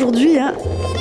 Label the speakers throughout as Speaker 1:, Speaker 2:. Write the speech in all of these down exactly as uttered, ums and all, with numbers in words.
Speaker 1: aujourd'hui, hein.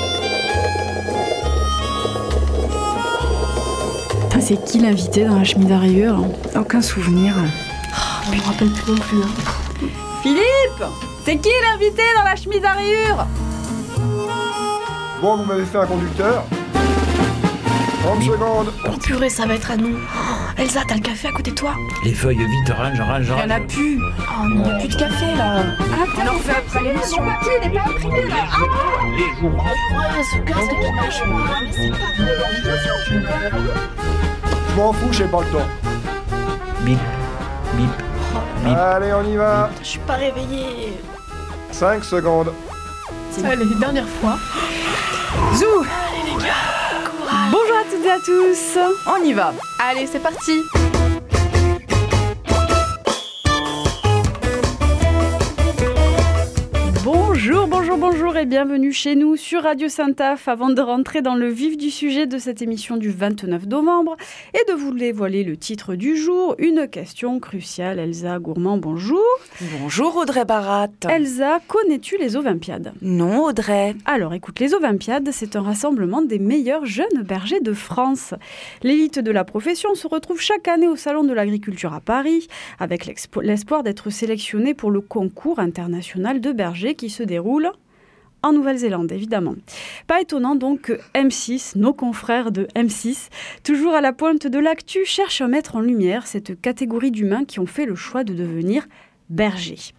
Speaker 1: C'est qui l'invité dans la chemise à rayures?
Speaker 2: Aucun souvenir.
Speaker 1: Oh, je me rappelle plus non plus. Hein. Philippe, c'est qui l'invité dans la chemise à rayures?
Speaker 3: Bon, vous m'avez fait un conducteur. trente secondes.
Speaker 4: Oh purée, ça va être à nous. Oh, Elsa, t'as le café à côté de toi?
Speaker 5: Les feuilles, vite, range, range, range.
Speaker 4: Il y en a plus. Oh non, il n'y a plus de café là.
Speaker 1: Ah, on en refait après l'émission. Mon papier n'est pas imprimé là. Ah,
Speaker 5: Les jours.
Speaker 4: Ouais, ce casque qui marche pas. Mais c'est pas
Speaker 3: Je m'en fous, j'ai pas le temps.
Speaker 5: Bip, bip, bip.
Speaker 3: Allez, on y va.
Speaker 4: Je suis pas réveillée.
Speaker 3: cinq secondes.
Speaker 4: Allez, dernière fois.
Speaker 1: Zou.
Speaker 4: Allez les gars. Courage.
Speaker 1: Bonjour à toutes et à tous.
Speaker 4: On y va. Allez, c'est parti.
Speaker 1: Bonjour, bonjour, bonjour et bienvenue chez nous sur Radio Saint-Af. Avant de rentrer dans le vif du sujet de cette émission du vingt-neuf novembre et de vous dévoiler le titre du jour, une question cruciale. Elsa Gourmand, bonjour.
Speaker 2: Bonjour Audrey Barat.
Speaker 1: Elsa, connais-tu les Olympiades?
Speaker 2: Non Audrey.
Speaker 1: Alors écoute, les Olympiades, c'est un rassemblement des meilleurs jeunes bergers de France. L'élite de la profession se retrouve chaque année au Salon de l'Agriculture à Paris avec l'espoir d'être sélectionné pour le concours international de bergers qui se déroule en Nouvelle-Zélande, évidemment. Pas étonnant donc que M six, nos confrères de M six, toujours à la pointe de l'actu, cherchent à mettre en lumière cette catégorie d'humains qui ont fait le choix de devenir bergers.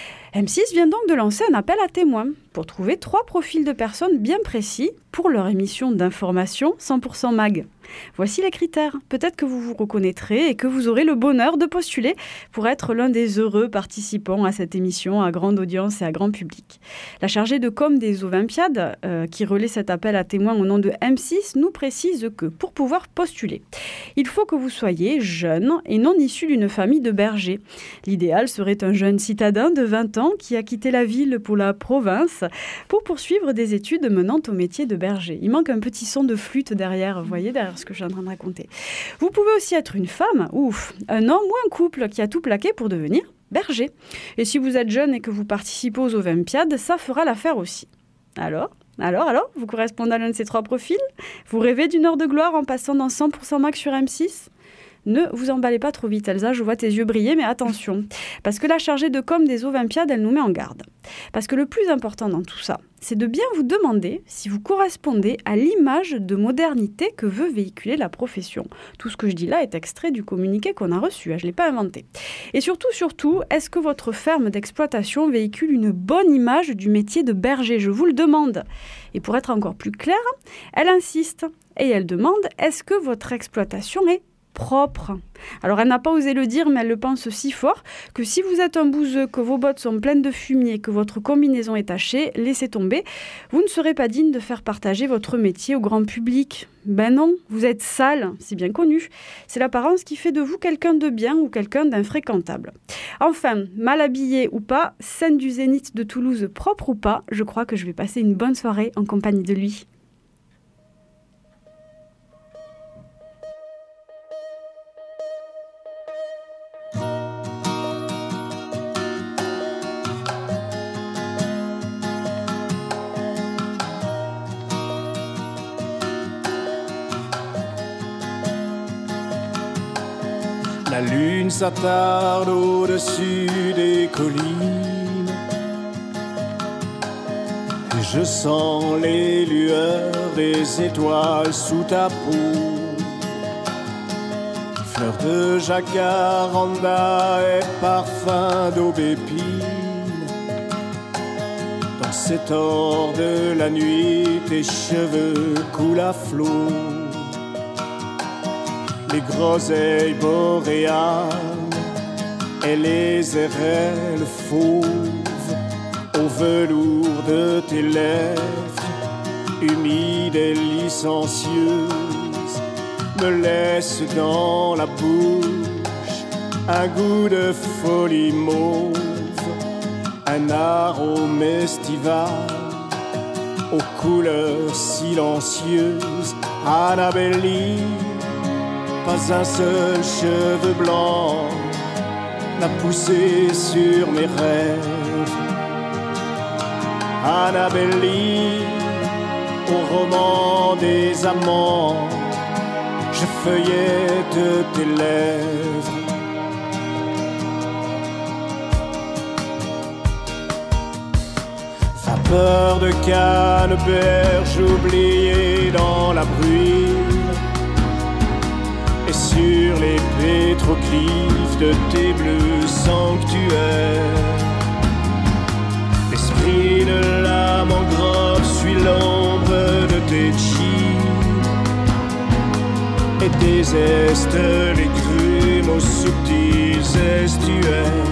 Speaker 1: M six vient donc de lancer un appel à témoins pour trouver trois profils de personnes bien précis pour leur émission d'information cent pour cent mag. Voici les critères. Peut-être que vous vous reconnaîtrez et que vous aurez le bonheur de postuler pour être l'un des heureux participants à cette émission à grande audience et à grand public. La chargée de com des Olympiades, euh, qui relaie cet appel à témoins au nom de M six, nous précise que pour pouvoir postuler, il faut que vous soyez jeune et non issu d'une famille de bergers. L'idéal serait un jeune citadin de vingt ans qui a quitté la ville pour la province pour poursuivre des études menant au métier de berger. Il manque un petit son de flûte derrière, vous voyez, derrière ce que je suis en train de raconter. Vous pouvez aussi être une femme, ouf, un homme ou un couple qui a tout plaqué pour devenir berger. Et si vous êtes jeune et que vous participez aux Olympiades, ça fera l'affaire aussi. Alors Alors, alors, vous correspondez à l'un de ces trois profils? Vous rêvez d'une heure de gloire en passant dans cent pour cent mag sur M six? Ne vous emballez pas trop vite, Elsa, je vois tes yeux briller, mais attention. Parce que la chargée de com des Olympiades, elle nous met en garde. Parce que le plus important dans tout ça, c'est de bien vous demander si vous correspondez à l'image de modernité que veut véhiculer la profession. Tout ce que je dis là est extrait du communiqué qu'on a reçu, je ne l'ai pas inventé. Et surtout, surtout, est-ce que votre ferme d'exploitation véhicule une bonne image du métier de berger? Je vous le demande. Et pour être encore plus claire, elle insiste et elle demande, est-ce que votre exploitation est propre. Alors elle n'a pas osé le dire, mais elle le pense si fort que si vous êtes un bouseux, que vos bottes sont pleines de fumier, que votre combinaison est tachée, laissez tomber. Vous ne serez pas digne de faire partager votre métier au grand public. Ben non, vous êtes sale, c'est bien connu. C'est l'apparence qui fait de vous quelqu'un de bien ou quelqu'un d'infréquentable. Enfin, mal habillé ou pas, scène du Zénith de Toulouse propre ou pas, je crois que je vais passer une bonne soirée en compagnie de lui.
Speaker 6: La lune s'attarde au-dessus des collines et je sens les lueurs des étoiles sous ta peau. Fleurs de jacaranda et parfum d'aubépine. Dans cet or de la nuit, tes cheveux coulent à flot. Les groseilles boréales et les érelles fauves au velours de tes lèvres humides et licencieuses me laissent dans la bouche un goût de folie mauve, un arôme estival aux couleurs silencieuses. Annabelle, pas un seul cheveu blanc n'a poussé sur mes rêves. Annabelli, au roman des amants, je feuillette tes lèvres. Vapeur de canneberge oubliée dans la bruine, et sur les pétroglyphes de tes bleus sanctuaires, l'esprit de la mangrove suit l'ombre de tes jeans, et déseste les grumes aux subtils estuaires.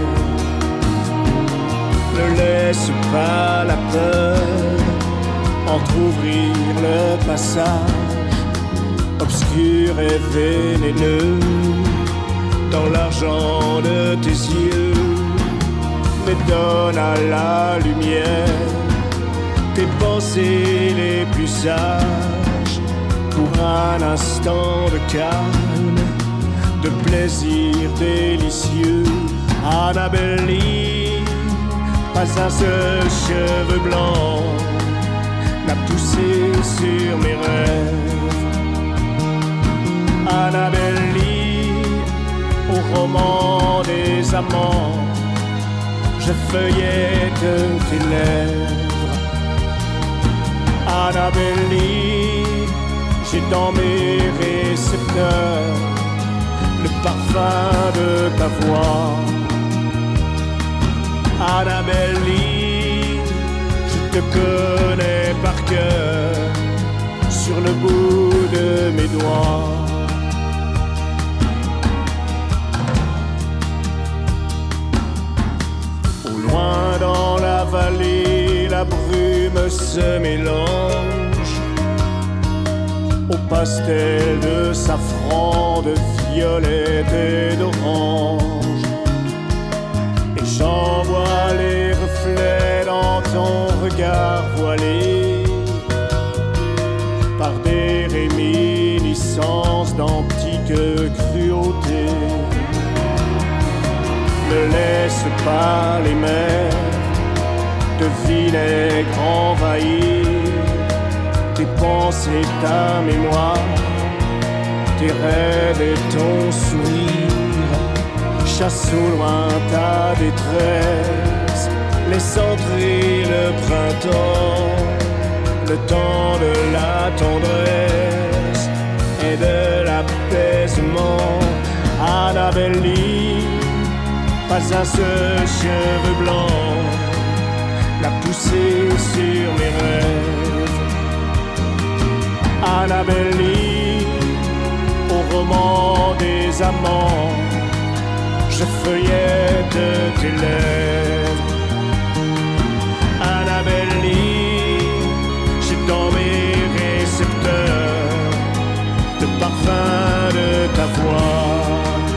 Speaker 6: Ne laisse pas la peur entrouvrir le passage obscur et vénéneux dans l'argent de tes yeux, mais donne à la lumière tes pensées les plus sages pour un instant de calme, de plaisir délicieux. Annabelli, pas un seul cheveu blanc n'a poussé sur mes rêves. Annabelli, au roman des amants, je feuillette tes lèvres. Annabelli, j'ai dans mes récepteurs le parfum de ta voix. Annabelli, je te connais par cœur sur le bout de mes doigts. Au loin dans la vallée, la brume se mélange au pastel de safran, de violette et d'orange. J'en vois les reflets dans ton regard voilé par des réminiscences d'antiques cruautés. Ne laisse pas les mers de vinaigre envahir tes pensées, ta mémoire, tes rêves et ton sourire. Chasse au loin ta détresse, laisse entrer le printemps, le temps de la tendresse et de l'apaisement. Annabelli, pas un seul cheveu blanc n'a poussé sur mes rêves. Annabelli, au roman des amants, je feuillette tes lèvres. Annabelli, j'ai dans mes récepteurs le parfum de ta voix.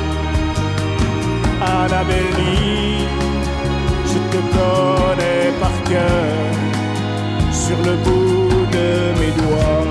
Speaker 6: Annabelli, je te connais par cœur sur le bout de mes doigts.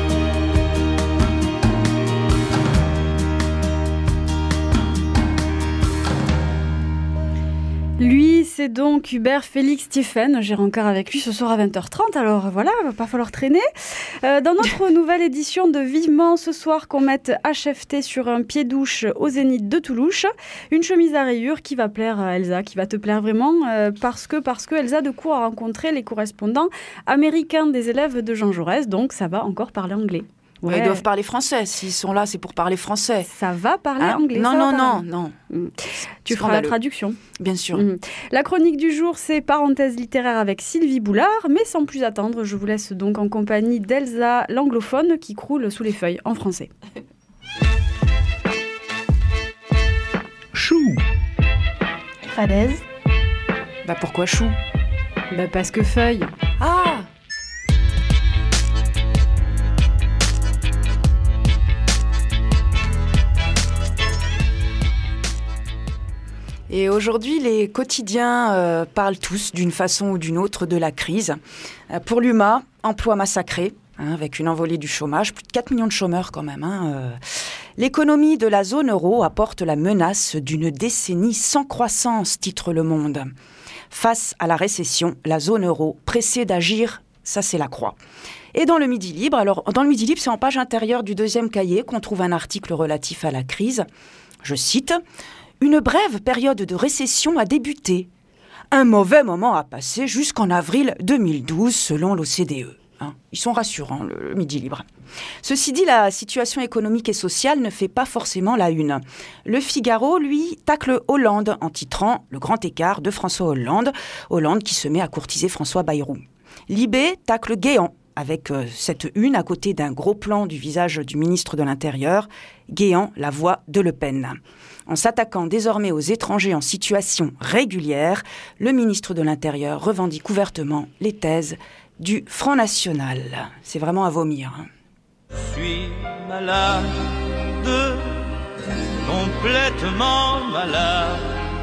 Speaker 1: Lui, c'est donc Hubert Félix Stéphane. J'ai rencard avec lui ce soir à vingt heures trente. Alors voilà, il va pas falloir traîner. Euh, dans notre nouvelle édition de Vivement ce soir, qu'on mette H F T sur un pied-douche au Zénith de Toulouse. Une chemise à rayures qui va plaire à Elsa, qui va te plaire vraiment euh, parce que, parce que Elsa de Cour a rencontré les correspondants américains des élèves de Jean Jaurès. Donc ça va encore parler anglais.
Speaker 2: Ouais. Ils doivent parler français. S'ils sont là, c'est pour parler français.
Speaker 1: Ça va parler
Speaker 2: hein
Speaker 1: anglais.
Speaker 2: Non,
Speaker 1: ça
Speaker 2: non,
Speaker 1: va
Speaker 2: non,
Speaker 1: parler.
Speaker 2: non.
Speaker 1: Mmh. Tu feras
Speaker 2: Scandaleux.
Speaker 1: la traduction.
Speaker 2: Bien sûr.
Speaker 1: Mmh. La chronique du jour, c'est Parenthèse littéraire avec Sylvie Boulard. Mais sans plus attendre, je vous laisse donc en compagnie d'Elsa, l'anglophone, qui croule sous les feuilles en français.
Speaker 5: Chou.
Speaker 7: Falaise.
Speaker 2: Bah pourquoi chou?
Speaker 1: Bah parce que feuille.
Speaker 2: Ah! Et aujourd'hui, les quotidiens euh, parlent tous, d'une façon ou d'une autre, de la crise. Euh, pour l'U M A, emploi massacré, hein, avec une envolée du chômage, plus de quatre millions de chômeurs quand même. Hein, euh. L'économie de la zone euro apporte la menace d'une décennie sans croissance, titre Le Monde. Face à la récession, la zone euro, pressée d'agir, ça c'est la croix. Et dans le Midi Libre, alors dans le Midi Libre, c'est en page intérieure du deuxième cahier qu'on trouve un article relatif à la crise. Je cite « Une brève période de récession a débuté. Un mauvais moment a passé jusqu'en avril deux mille douze selon l'O C D E. » Hein, ils sont rassurants, le, le Midi Libre. Ceci dit, la situation économique et sociale ne fait pas forcément la une. Le Figaro, lui, tacle Hollande en titrant « Le grand écart de François Hollande », Hollande qui se met à courtiser François Bayrou. Libé tacle Guéant, avec euh, cette une à côté d'un gros plan du visage du ministre de l'Intérieur, Guéant, la voix de Le Pen. En s'attaquant désormais aux étrangers en situation régulière, le ministre de l'Intérieur revendique ouvertement les thèses du Front National. C'est vraiment à vomir. Hein.
Speaker 8: Je suis malade, complètement malade,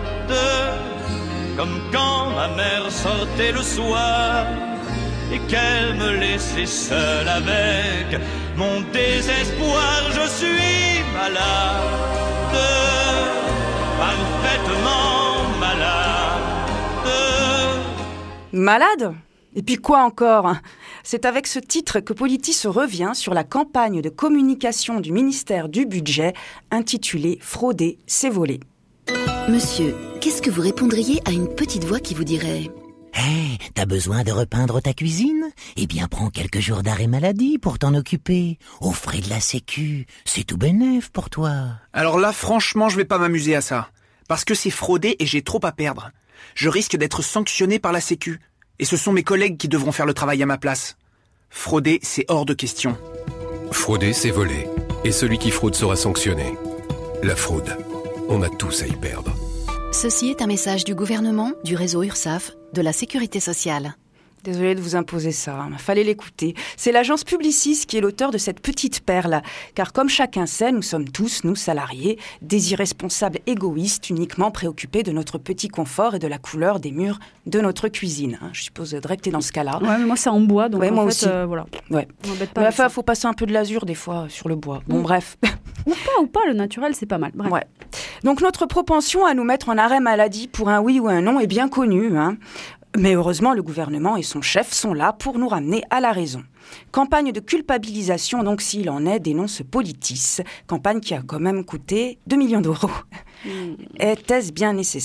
Speaker 8: comme quand ma mère sortait le soir et qu'elle me laissait seule avec mon désespoir. Je suis malade, parfaitement malade.
Speaker 2: Malade ? Et puis quoi encore ? C'est avec ce titre que Politis revient sur la campagne de communication du ministère du Budget intitulée « Frauder, c'est voler ».
Speaker 9: Monsieur, qu'est-ce que vous répondriez à une petite voix qui vous dirait «
Speaker 10: Hé, hey, t'as besoin de repeindre ta cuisine ? Eh bien, prends quelques jours d'arrêt maladie pour t'en occuper. Aux frais de la sécu, c'est tout bénef pour toi. »
Speaker 11: Alors là, franchement, je vais pas m'amuser à ça. Parce que c'est frauder et j'ai trop à perdre. Je risque d'être sanctionné par la sécu. Et ce sont mes collègues qui devront faire le travail à ma place. Frauder, c'est hors de question.
Speaker 12: Frauder, c'est voler. Et celui qui fraude sera sanctionné. La fraude, on a tous à y perdre.
Speaker 9: Ceci est un message du gouvernement, du réseau URSSAF, de la Sécurité sociale.
Speaker 2: Désolée de vous imposer ça, il fallait l'écouter. C'est l'agence Publicis qui est l'auteur de cette petite perle. Car comme chacun sait, nous sommes tous, nous salariés, des irresponsables égoïstes, uniquement préoccupés de notre petit confort et de la couleur des murs de notre cuisine. Je suppose que tu es dans ce cas-là.
Speaker 1: Ouais, mais moi c'est en bois, donc
Speaker 2: ouais,
Speaker 1: en
Speaker 2: moi
Speaker 1: fait,
Speaker 2: aussi.
Speaker 1: Euh, voilà.
Speaker 2: Ouais. Mais enfin, il faut passer un peu de l'azur des fois sur le bois. Bon, mmh. bref.
Speaker 1: Ou pas, ou pas, le naturel, c'est pas mal. Bref.
Speaker 2: Ouais. Donc notre propension à nous mettre en arrêt maladie pour un oui ou un non est bien connue, hein. Mais heureusement, le gouvernement et son chef sont là pour nous ramener à la raison. Campagne de culpabilisation, donc s'il en est, dénonce Politis. Campagne qui a quand même coûté deux millions d'euros. Mmh. Était-ce bien nécessaire ?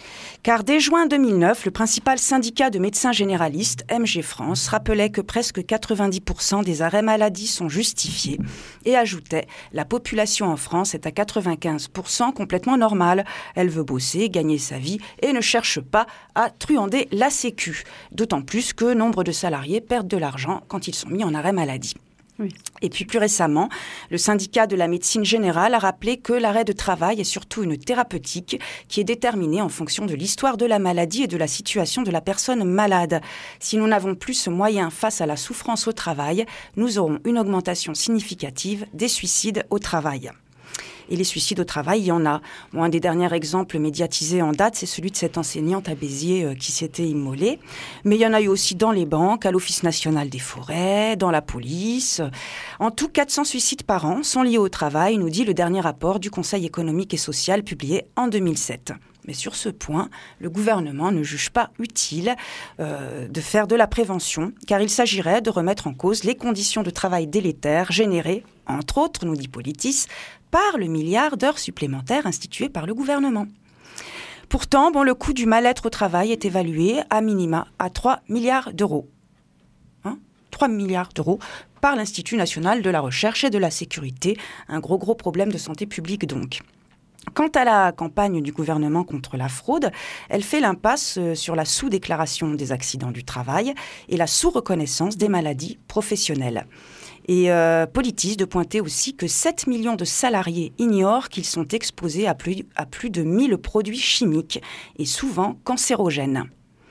Speaker 2: Car dès juin deux mille neuf, le principal syndicat de médecins généralistes, M G France, rappelait que presque quatre-vingt-dix pour cent des arrêts maladie sont justifiés et ajoutait « La population en France est à quatre-vingt-quinze pour cent complètement normale. Elle veut bosser, gagner sa vie et ne cherche pas à truander la sécu. » D'autant plus que nombre de salariés perdent de l'argent quand ils sont mis en arrêt maladie. Oui. Et puis plus récemment, le syndicat de la médecine générale a rappelé que l'arrêt de travail est surtout une thérapeutique qui est déterminée en fonction de l'histoire de la maladie et de la situation de la personne malade. Si nous n'avons plus ce moyen face à la souffrance au travail, nous aurons une augmentation significative des suicides au travail. Et les suicides au travail, il y en a. Bon, un des derniers exemples médiatisés en date, c'est celui de cette enseignante à Béziers euh, qui s'était immolée. Mais il y en a eu aussi dans les banques, à l'Office national des forêts, dans la police. En tout, quatre cents suicides par an sont liés au travail, nous dit le dernier rapport du Conseil économique et social publié en deux mille sept. Mais sur ce point, le gouvernement ne juge pas utile euh, de faire de la prévention, car il s'agirait de remettre en cause les conditions de travail délétères générées, entre autres, nous dit Politis, par le milliard d'heures supplémentaires instituées par le gouvernement. Pourtant, bon, le coût du mal-être au travail est évalué à minima à trois milliards d'euros. Hein, trois milliards d'euros par l'Institut national de la recherche et de la sécurité. Un gros, gros problème de santé publique donc. Quant à la campagne du gouvernement contre la fraude, elle fait l'impasse sur la sous-déclaration des accidents du travail et la sous-reconnaissance des maladies professionnelles. Et euh, Politis de pointer aussi que sept millions de salariés ignorent qu'ils sont exposés à plus, à plus de mille produits chimiques et souvent cancérogènes.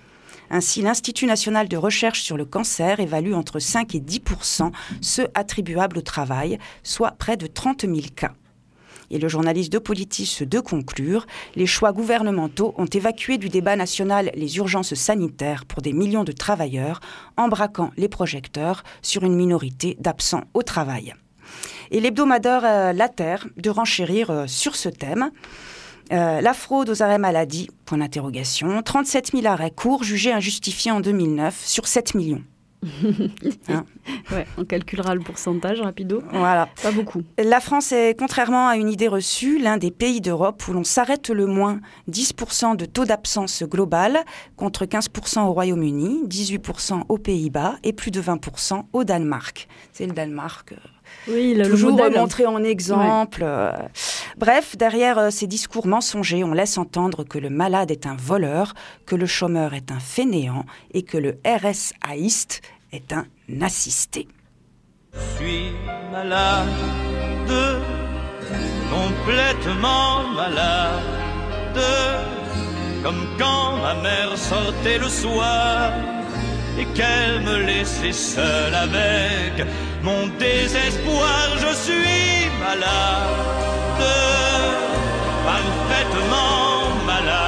Speaker 2: Ainsi, l'Institut national de recherche sur le cancer évalue entre cinq et dix pour cent ceux attribuables au travail, soit près de trente mille cas. Et le journaliste de Politis de conclure, les choix gouvernementaux ont évacué du débat national les urgences sanitaires pour des millions de travailleurs, en braquant les projecteurs sur une minorité d'absents au travail. Et l'hebdomadaire euh, La Terre de renchérir euh, sur ce thème. Euh, la fraude aux arrêts maladie, point d'interrogation. trente-sept mille arrêts courts jugés injustifiés en deux mille neuf sur sept millions.
Speaker 1: Hein. Ouais, on calculera le pourcentage rapido.
Speaker 2: Voilà.
Speaker 1: Pas beaucoup.
Speaker 2: La France est, contrairement à une idée reçue, l'un des pays d'Europe où l'on s'arrête le moins. dix pour cent de taux d'absence global contre quinze pour cent au Royaume-Uni, dix-huit pour cent aux Pays-Bas et plus de vingt pour cent au Danemark. C'est le Danemark.
Speaker 1: Oui, le
Speaker 2: toujours
Speaker 1: modèle.
Speaker 2: montré en exemple.
Speaker 1: Ouais.
Speaker 2: Euh, bref, derrière euh, ces discours mensongers, on laisse entendre que le malade est un voleur, que le chômeur est un fainéant et que le R S Aiste est un assisté.
Speaker 8: Je suis malade, complètement malade, comme quand ma mère sortait le soir et qu'elle me laissait seule avec mon désespoir. Je suis malade, parfaitement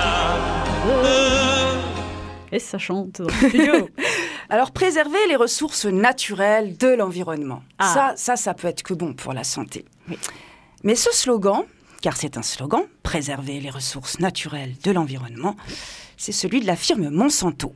Speaker 8: malade.
Speaker 1: Et ça chante dans le studio.
Speaker 2: Alors, préserver les ressources naturelles de l'environnement.
Speaker 1: Ah.
Speaker 2: Ça, ça, ça peut être que bon pour la santé. Oui. Mais ce slogan, car c'est un slogan, préserver les ressources naturelles de l'environnement, c'est celui de la firme Monsanto.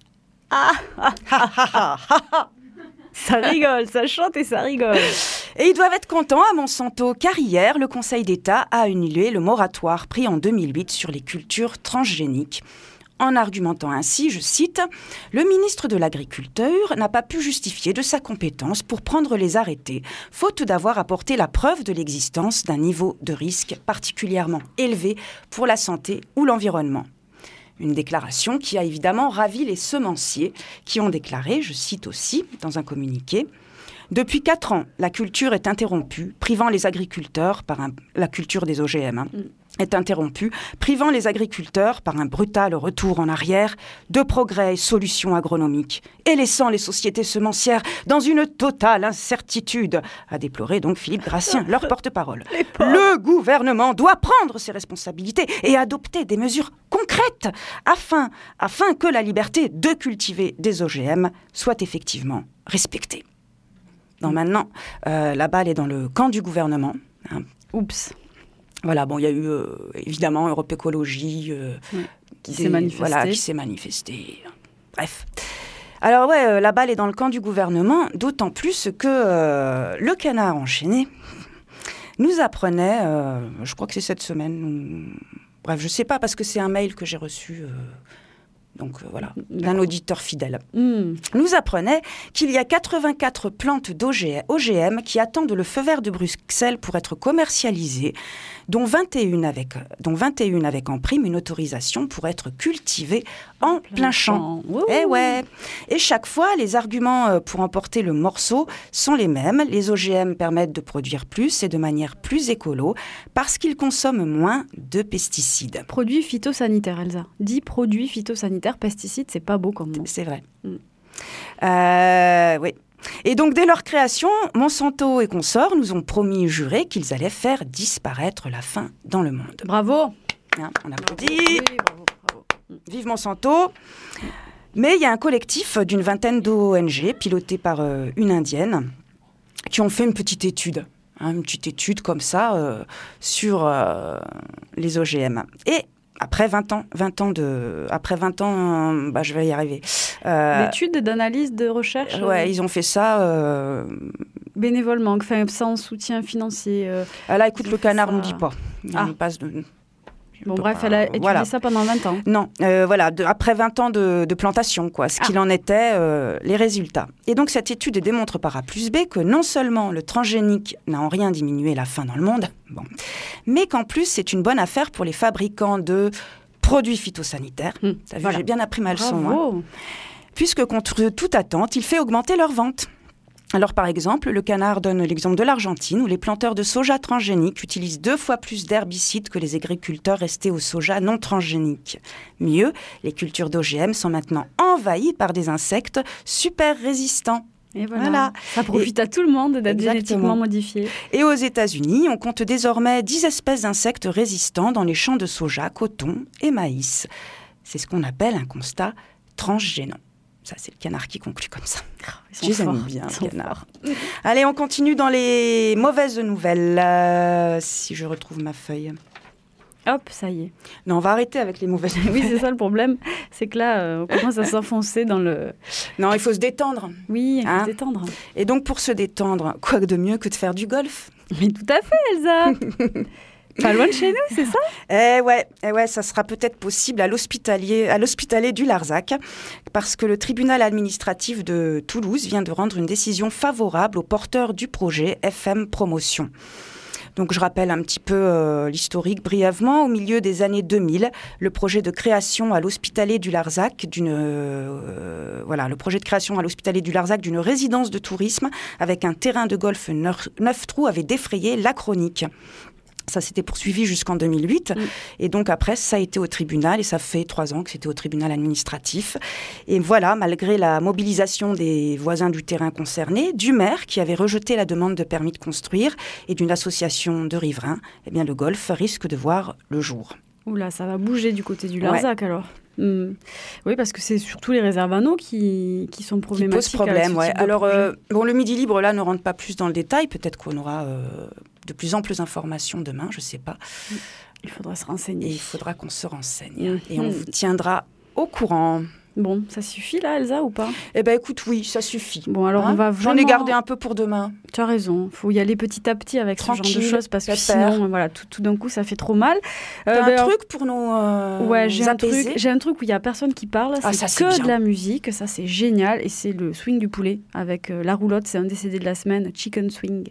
Speaker 1: Ah, ah, ah, ah, ah. Ça rigole, ça chante et ça rigole.
Speaker 2: Et ils doivent être contents à Monsanto, car hier, le Conseil d'État a annulé le moratoire pris en deux mille huit sur les cultures transgéniques. En argumentant ainsi, je cite, « Le ministre de l'Agriculture n'a pas pu justifier de sa compétence pour prendre les arrêtés, faute d'avoir apporté la preuve de l'existence d'un niveau de risque particulièrement élevé pour la santé ou l'environnement. » Une déclaration qui a évidemment ravi les semenciers qui ont déclaré, je cite aussi dans un communiqué, « Depuis quatre ans, la culture est interrompue, privant les agriculteurs par un, la culture des O G M, hein, est interrompue, privant les agriculteurs par un brutal retour en arrière de progrès et solutions agronomiques, et laissant les sociétés semencières dans une totale incertitude, a déploré donc Philippe Gracien, leur porte-parole. Le gouvernement doit prendre ses responsabilités et adopter des mesures concrètes afin, afin que la liberté de cultiver des O G M soit effectivement respectée. Non, maintenant, euh, la balle est dans le camp du gouvernement. Hein.
Speaker 1: Oups.
Speaker 2: Voilà, bon, il y a eu euh, évidemment Europe Écologie euh,
Speaker 1: oui, qui
Speaker 2: des,
Speaker 1: s'est manifesté.
Speaker 2: Voilà, qui s'est manifesté. Bref. Alors ouais, euh, la balle est dans le camp du gouvernement, d'autant plus que euh, le Canard enchaîné nous apprenait, euh, je crois que c'est cette semaine, ou, bref, je sais pas parce que c'est un mail que j'ai reçu. Euh, Donc euh, voilà, d'un auditeur fidèle, mmh. nous apprenait qu'il y a quatre-vingt-quatre plantes d'O G M qui attendent le feu vert de Bruxelles pour être commercialisées, dont vingt et une avec, dont vingt et une avec en prime une autorisation pour être cultivées en plein, plein champ. champ. Et, ouais. Et chaque fois, les arguments pour emporter le morceau sont les mêmes. Les O G M permettent de produire plus et de manière plus écolo parce qu'ils consomment moins de pesticides.
Speaker 1: Produits phytosanitaires, Elsa. Dit produits phytosanitaires. Pesticides, c'est pas beau comme mot.
Speaker 2: C'est vrai. Mm. Euh, oui. Et donc, dès leur création, Monsanto et consorts nous ont promis et juré qu'ils allaient faire disparaître la faim dans le monde.
Speaker 1: Bravo.
Speaker 2: Hein, on applaudit. Oui, bravo, bravo. Vive Monsanto. Mais il y a un collectif d'une vingtaine d'O N G, piloté par euh, une Indienne, qui ont fait une petite étude. Hein, une petite étude comme ça euh, sur euh, les O G M. Et Après vingt ans, vingt ans de, après vingt ans, bah, je vais y arriver.
Speaker 1: Euh, D'études, d'analyse, de recherche.
Speaker 2: Euh, ouais, ils ont fait ça euh...
Speaker 1: bénévolement, enfin, sans soutien financier. Euh,
Speaker 2: ah là, écoute, le Canard ne nous dit pas. Il
Speaker 1: ah.
Speaker 2: passe de...
Speaker 1: Bon, bref, elle a étudié voilà. ça pendant vingt ans.
Speaker 2: Non, euh, voilà, de, après vingt ans de, de plantation, quoi, ce ah. qu'il en était, euh, les résultats. Et donc, cette étude démontre par A plus B que non seulement le transgénique n'a en rien diminué la faim dans le monde, bon, mais qu'en plus, c'est une bonne affaire pour les fabricants de produits phytosanitaires. Mmh, T'as vu, voilà. J'ai bien appris ma leçon. Hein. Puisque, contre toute attente, il fait augmenter leurs ventes. Alors, par exemple, le Canard donne l'exemple de l'Argentine, où les planteurs de soja transgénique utilisent deux fois plus d'herbicides que les agriculteurs restés au soja non transgénique. Mieux, les cultures d'O G M sont maintenant envahies par des insectes super résistants.
Speaker 1: Et voilà. voilà. Ça profite et... à tout le monde d'être Exactement. génétiquement modifié.
Speaker 2: Et aux États-Unis, on compte désormais dix espèces d'insectes résistants dans les champs de soja, coton et maïs. C'est ce qu'on appelle un constat transgénant. Ça, c'est le Canard qui conclut comme ça.
Speaker 1: Je les aime bien,
Speaker 2: le Canard. Allez, on continue dans les mauvaises nouvelles. Euh, si je retrouve ma feuille.
Speaker 1: Hop, ça y est.
Speaker 2: Non, on va arrêter avec les mauvaises nouvelles.
Speaker 1: Oui, c'est ça le problème. C'est que là, euh, on commence à s'enfoncer dans le...
Speaker 2: Non, il faut se détendre.
Speaker 1: Oui, il faut
Speaker 2: Hein
Speaker 1: se détendre.
Speaker 2: Et donc, pour se détendre, quoi de mieux que de faire du golf?
Speaker 1: Mais tout à fait, Elsa. Pas loin de chez nous, c'est ça?
Speaker 2: Eh ouais, eh ouais, ça sera peut-être possible à l'hospitalier, à l'hospitalet du Larzac, parce que le tribunal administratif de Toulouse vient de rendre une décision favorable aux porteurs du projet F M Promotion. Donc je rappelle un petit peu euh, l'historique brièvement. Au milieu des années deux mille, le projet de création à l'hospitalet du Larzac d'une euh, voilà, le projet de création à l'hospitalet du Larzac d'une résidence de tourisme avec un terrain de golf neuf, neuf trous avait défrayé la chronique. Ça s'était poursuivi jusqu'en deux mille huit. Mmh. Et donc après, ça a été au tribunal et ça fait trois ans que c'était au tribunal administratif. Et voilà, malgré la mobilisation des voisins du terrain concerné, du maire qui avait rejeté la demande de permis de construire et d'une association de riverains, eh bien le golf risque de voir le jour.
Speaker 1: Oula, ça va bouger du côté du Larzac ouais. alors. Mmh. Oui, parce que c'est surtout les réserves anneaux qui, qui sont problématiques.
Speaker 2: Qui posent problème, ouais. Alors, euh, bon, le Midi Libre, là, ne rentre pas plus dans le détail. Peut-être qu'on aura euh, de plus amples informations demain, je ne sais pas.
Speaker 1: Il faudra se renseigner.
Speaker 2: Et il faudra qu'on se renseigne. Mmh. Et on vous tiendra au courant.
Speaker 1: Bon, ça suffit là, Elsa, ou pas?
Speaker 2: Eh bien, écoute, oui, ça suffit.
Speaker 1: Bon, alors hein on va vraiment...
Speaker 2: J'en ai gardé un peu pour demain.
Speaker 1: Tu as raison. Il faut y aller petit à petit avec
Speaker 2: Tranquille,
Speaker 1: ce genre de choses, parce que
Speaker 2: pépère.
Speaker 1: sinon, voilà, tout, tout d'un coup, ça fait trop mal.
Speaker 2: T'as euh, un ben, truc pour nous euh,
Speaker 1: Ouais, j'ai un,
Speaker 2: apaiser.
Speaker 1: truc, j'ai un truc où il n'y a personne qui parle.
Speaker 2: Ah,
Speaker 1: c'est
Speaker 2: ça,
Speaker 1: que
Speaker 2: c'est
Speaker 1: de la musique. Ça, c'est génial. Et c'est le swing du poulet avec euh, la roulotte. C'est un des C D de la semaine, Chicken Swing.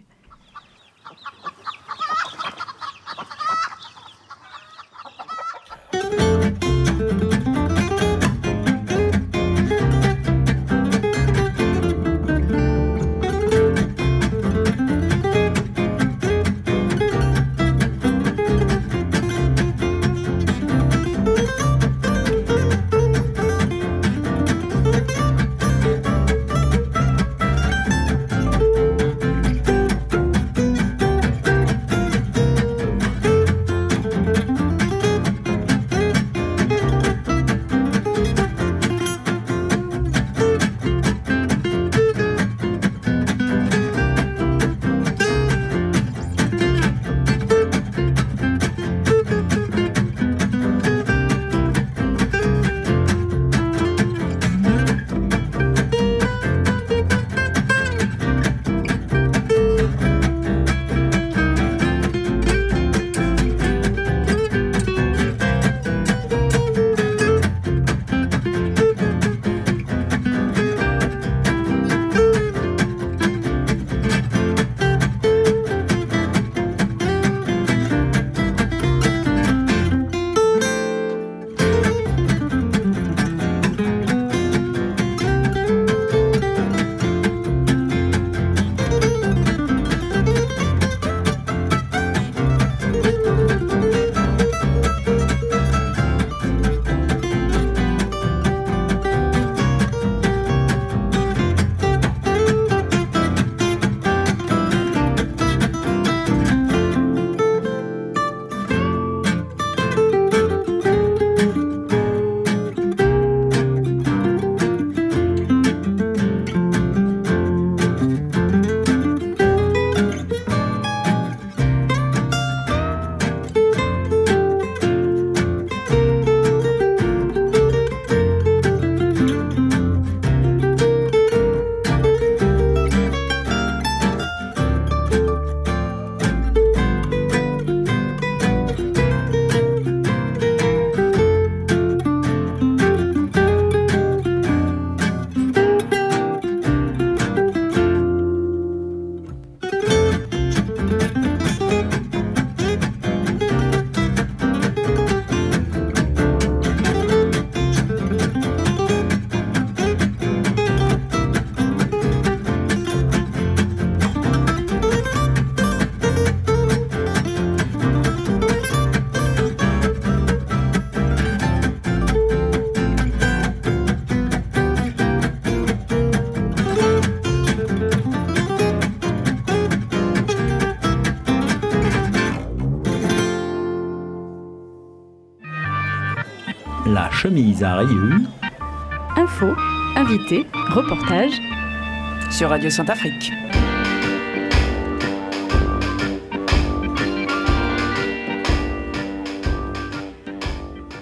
Speaker 5: La chemise à rayures.
Speaker 1: Info, invité, reportage.
Speaker 2: Sur Radio Centrafrique.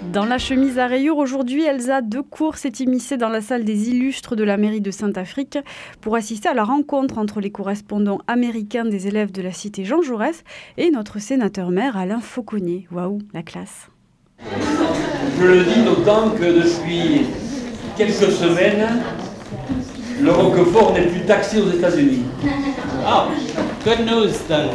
Speaker 1: Dans la chemise à rayures, aujourd'hui, Elsa Decour s'est immiscée dans la salle des illustres de la mairie de Saint-Afrique pour assister à la rencontre entre les correspondants américains des élèves de la cité Jean Jaurès et notre sénateur-maire Alain Fauconnier. Waouh, la classe.
Speaker 13: Je le dis d'autant que depuis quelques semaines, le Roquefort n'est plus taxé aux États-Unis.
Speaker 14: Oh, good news then.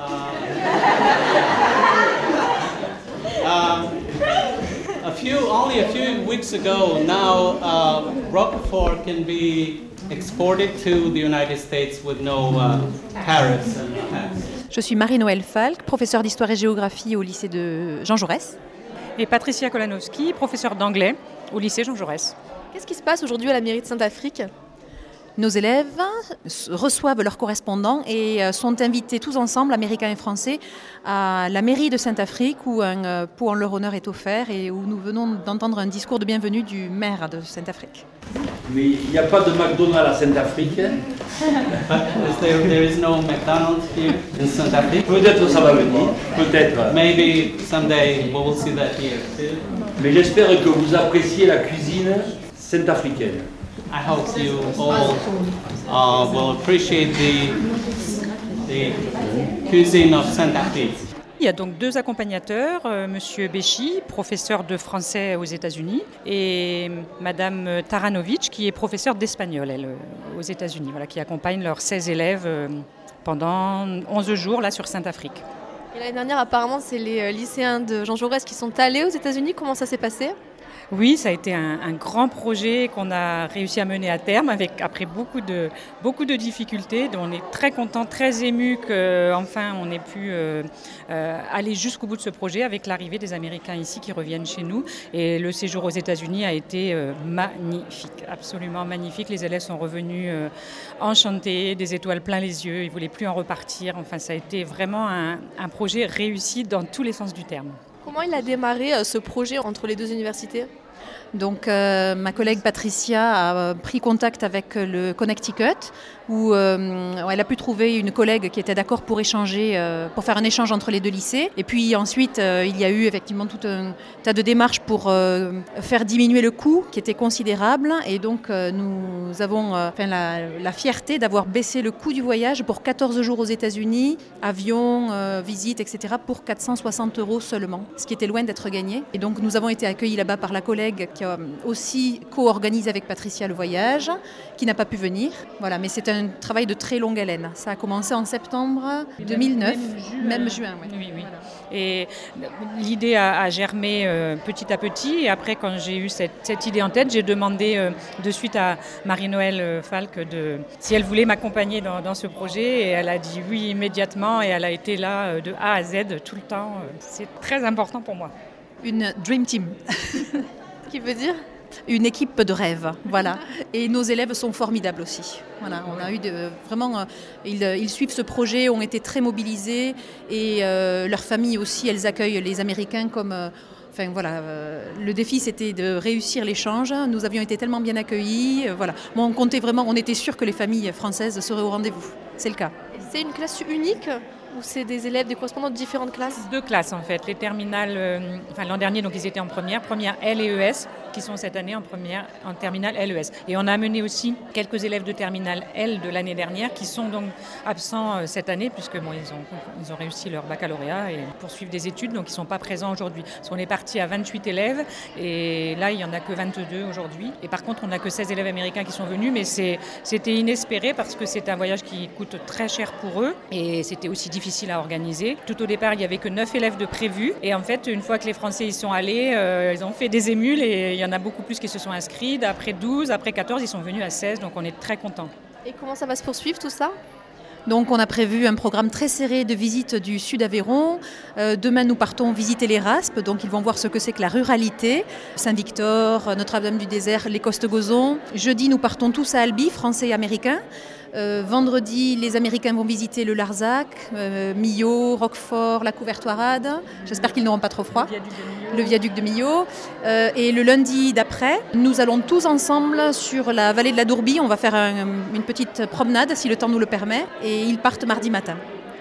Speaker 14: Uh, um, a few, only a few weeks ago, now uh, Roquefort can be exported to the United States with no uh, tariffs and tax.
Speaker 15: Je suis Marie-Noëlle Falk, professeure d'histoire et géographie au lycée de Jean Jaurès.
Speaker 16: Et Patricia Kolanowski, professeure d'anglais au lycée Jean Jaurès.
Speaker 17: Qu'est-ce qui se passe aujourd'hui à la mairie de Saint-Afrique ?
Speaker 15: Nos élèves reçoivent leurs correspondants et sont invités tous ensemble, américains et français, à la mairie de Saint-Afrique où un pot en leur honneur est offert et où nous venons d'entendre un discours de bienvenue du maire de Saint-Afrique.
Speaker 13: Mais il n'y a pas de McDonald's à Saint-Afrique.
Speaker 14: there, there is no McDonald's here in Saint-Afrique.
Speaker 13: Peut-être ça va venir, peut-être.
Speaker 14: Maybe someday we will see that here too.
Speaker 13: Mais j'espère que vous appréciez la cuisine saint-africaine.
Speaker 14: I hope you all uh, will appreciate the, the cuisine of Saint-Afrique.
Speaker 16: Il y a donc deux accompagnateurs, euh, Monsieur Béchy, professeur de français aux États-Unis, et Madame Taranovic, qui est professeure d'espagnol elle, aux États-Unis, voilà, qui accompagne leurs seize élèves euh, pendant onze jours là sur Saint-Afrique.
Speaker 17: Et l'année dernière, apparemment, c'est les lycéens de Jean Jaurès qui sont allés aux États-Unis. Comment ça s'est passé ?
Speaker 16: Oui, ça a été un, un grand projet qu'on a réussi à mener à terme avec, après beaucoup de, beaucoup de difficultés. Donc on est très content, très ému qu'enfin on ait pu euh, euh, aller jusqu'au bout de ce projet avec l'arrivée des Américains ici qui reviennent chez nous. Et le séjour aux États-Unis a été euh, magnifique, absolument magnifique. Les élèves sont revenus euh, enchantés, des étoiles plein les yeux, ils ne voulaient plus en repartir. Enfin, ça a été vraiment un, un projet réussi dans tous les sens du terme.
Speaker 17: Comment il a démarré euh, ce projet entre les deux universités ?
Speaker 15: Donc, euh, ma collègue Patricia a pris contact avec le Connecticut où euh, elle a pu trouver une collègue qui était d'accord pour échanger, euh, pour faire un échange entre les deux lycées. Et puis ensuite, euh, il y a eu effectivement tout un tas de démarches pour euh, faire diminuer le coût qui était considérable. Et donc, euh, nous avons euh, enfin, la, la fierté d'avoir baissé le coût du voyage pour quatorze jours aux États-Unis, avion, euh, visite, et cetera, pour quatre cent soixante euros seulement, ce qui était loin d'être gagné. Et donc, nous avons été accueillis là-bas par la collègue qui a aussi co-organisé avec Patricia le voyage, qui n'a pas pu venir. Voilà, mais c'est un un travail de très longue haleine. Ça a commencé en septembre deux mille neuf, même juin. Même juin ouais.
Speaker 16: Oui, oui. Voilà. Et l'idée a, a germé euh, petit à petit. Et après, quand j'ai eu cette, cette idée en tête, j'ai demandé euh, de suite à Marie-Noëlle Falk de, si elle voulait m'accompagner dans, dans ce projet. Et elle a dit oui immédiatement. Et elle a été là euh, de A à Z tout le temps. C'est très important pour moi.
Speaker 15: Une dream team.
Speaker 17: Qui veut dire ?
Speaker 15: Une équipe de rêve, voilà. Et nos élèves sont formidables aussi. Voilà, on a eu de, vraiment, euh, ils, ils suivent ce projet, ont été très mobilisés et euh, leurs familles aussi, elles accueillent les Américains comme. Euh, Enfin voilà, euh, le défi c'était de réussir l'échange. Nous avions été tellement bien accueillis, euh, voilà. Bon, on comptait vraiment, on était sûr que les familles françaises seraient au rendez-vous. C'est le cas.
Speaker 17: Et c'est une classe unique ou c'est des élèves, des correspondants de différentes classes ?
Speaker 16: Deux classes en fait. Les terminales, euh, enfin l'an dernier donc ils étaient en première, première L et E S, qui sont cette année en première, en terminale L E S. Et on a amené aussi quelques élèves de terminale L de l'année dernière qui sont donc absents euh, cette année puisque bon ils ont ils ont réussi leur baccalauréat et poursuivent des études donc ils sont pas présents aujourd'hui. Parce qu'on est parti à vingt-huit élèves et là il y en a que vingt-deux aujourd'hui. Et par contre on n'a que seize élèves américains qui sont venus, mais c'est c'était inespéré parce que c'est un voyage qui coûte très cher pour eux et c'était aussi difficile à organiser. Tout au départ, il n'y avait que neuf élèves de prévus. Et en fait, une fois que les Français y sont allés, euh, ils ont fait des émules et il y en a beaucoup plus qui se sont inscrits. Après douze, après quatorze, ils sont venus à seize. Donc on est très contents.
Speaker 17: Et comment ça va se poursuivre tout ça ?
Speaker 15: Donc on a prévu un programme très serré de visite du Sud Aveyron. Euh, demain nous partons visiter les Raspes, donc ils vont voir ce que c'est que la ruralité. Saint-Victor, Notre-Dame-du-Désert, les Costes-Gozon. Jeudi nous partons tous à Albi, français et américains. Euh, vendredi, les Américains vont visiter le Larzac, euh, Millau, Roquefort, la Couvertoirade. J'espère qu'ils n'auront pas trop froid. Le viaduc de Millau. Euh, et le lundi d'après, nous allons tous ensemble sur la vallée de la Dourbie. On va faire un, une petite promenade, si le temps nous le permet. Et ils partent mardi matin.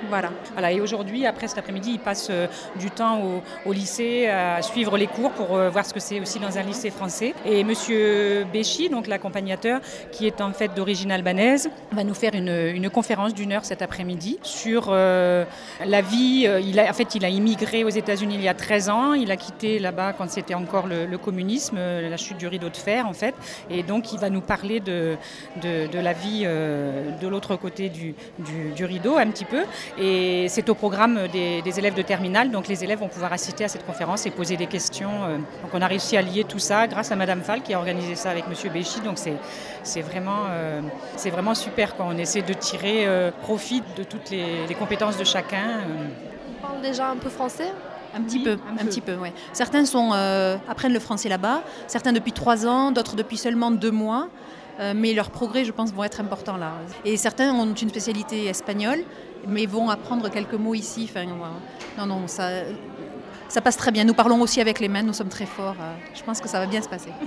Speaker 16: Voilà. Voilà. Et aujourd'hui, après cet après-midi, ils passent euh, du temps au, au lycée à suivre les cours pour euh, voir ce que c'est aussi dans un lycée français. Et Monsieur Béchi, donc l'accompagnateur, qui est en fait d'origine albanaise, va nous faire une, une conférence d'une heure cet après-midi sur euh, la vie. Euh, il a, en fait, il a immigré aux États-Unis il y a treize ans. Il a quitté là-bas quand c'était encore le, le communisme, la chute du rideau de fer, en fait. Et donc, il va nous parler de, de, de la vie euh, de l'autre côté du, du, du rideau, un petit peu. Et c'est au programme des, des élèves de terminale. Donc, les élèves vont pouvoir assister à cette conférence et poser des questions. Donc, on a réussi à lier tout ça grâce à Madame Fall qui a organisé ça avec Monsieur Béchi. Donc, c'est, c'est, vraiment, euh, c'est vraiment super, quoi. On essaie de tirer euh, profit de toutes les, les compétences de chacun.
Speaker 17: On parle déjà un peu français ?
Speaker 15: Un petit peu, un, un petit peu, ouais. Certains sont, euh, apprennent le français là-bas, certains depuis trois ans, d'autres depuis seulement deux mois. Euh, mais leurs progrès, je pense, vont être importants là. Et certains ont une spécialité espagnole, mais vont apprendre quelques mots ici. Enfin, non, non, ça, ça passe très bien. Nous parlons aussi avec les mains, nous sommes très forts. Je pense que ça va bien se passer.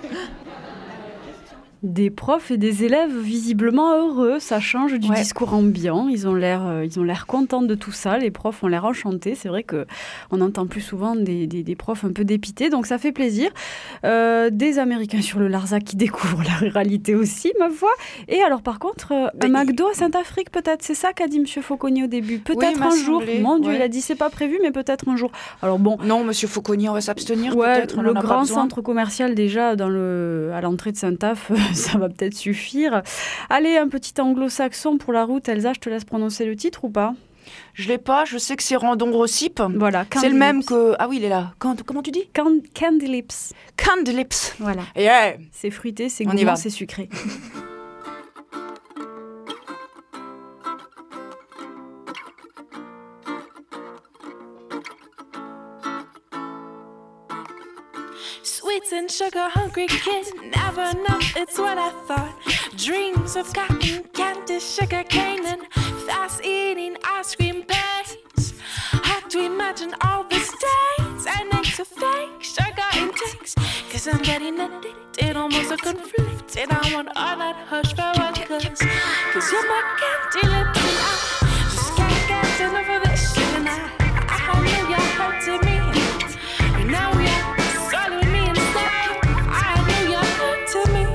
Speaker 1: Des profs et des élèves visiblement heureux, ça change du ouais. discours ambiant. Ils ont l'air, euh, ils ont l'air contents de tout ça. Les profs ont l'air enchantés. C'est vrai que on entend plus souvent des, des, des profs un peu dépités, donc ça fait plaisir. Euh, des Américains sur le Larzac qui découvrent la ruralité aussi, ma foi. Et alors par contre, euh, un McDo à Saint-Afrique peut-être. C'est ça qu'a dit Monsieur Fauconnier au début. Peut-être oui, un jour. Semblé. Mon Dieu, ouais. il a dit c'est pas prévu, mais peut-être un jour. Alors bon.
Speaker 2: Non, Monsieur Fauconnier, on va s'abstenir.
Speaker 1: Ouais,
Speaker 2: peut-être. On
Speaker 1: le
Speaker 2: en a
Speaker 1: grand
Speaker 2: pas besoin.
Speaker 1: Centre commercial déjà dans le à l'entrée de Saint-Af. Ça va peut-être suffire. Allez, un petit anglo-saxon pour la route. Elsa, je te laisse prononcer le titre ou pas ?
Speaker 2: Je l'ai pas, je sais que c'est Randon Rossip.
Speaker 1: Voilà,
Speaker 2: c'est le même que... Ah oui, il est là. Quand, comment tu dis ?
Speaker 1: Can- Candy Lips.
Speaker 2: Candy Lips.
Speaker 1: Voilà.
Speaker 2: Yeah.
Speaker 1: C'est fruité, c'est goûmant, c'est sucré.
Speaker 18: Sweets and sugar hungry kids never know it's what I thought. Dreams of cotton candy, sugar cane and fast eating ice cream bags. Hard to imagine all the states and eggs of fake sugar intakes. Cause I'm getting addicted, almost a conflicted. I want all that hush for what cause. Cause you're my candy lips and I just can't get enough of this shit. And I, I know you're hurting me. And now you're swallowing me inside. I know you're hurting me.